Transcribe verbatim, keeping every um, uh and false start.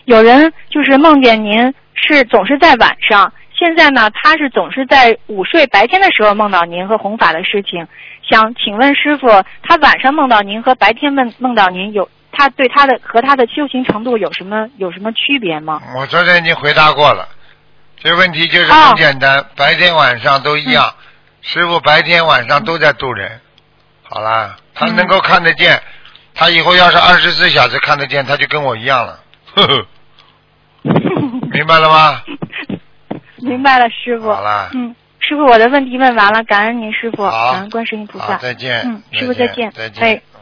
有人就是梦见您是总是在晚上，现在呢他是总是在午睡白天的时候梦到您和弘法的事情，想请问师傅，他晚上梦到您和白天梦梦到您有他对他的和他的修行程度有什么有什么区别吗？ 我昨天已经回答过了，这个问题就是很简单，哦、白天晚上都一样、嗯，师傅白天晚上都在度人，好啦，他能够看得见，嗯、他以后要是二十四小时看得见，他就跟我一样了，呵呵，明白了吗？ 明白了，师傅。 好啦， 嗯，师傅，我的问题问完了，感恩您师傅，感恩观世音菩萨。 好，再见。 嗯，师傅再见。 再见。 哎。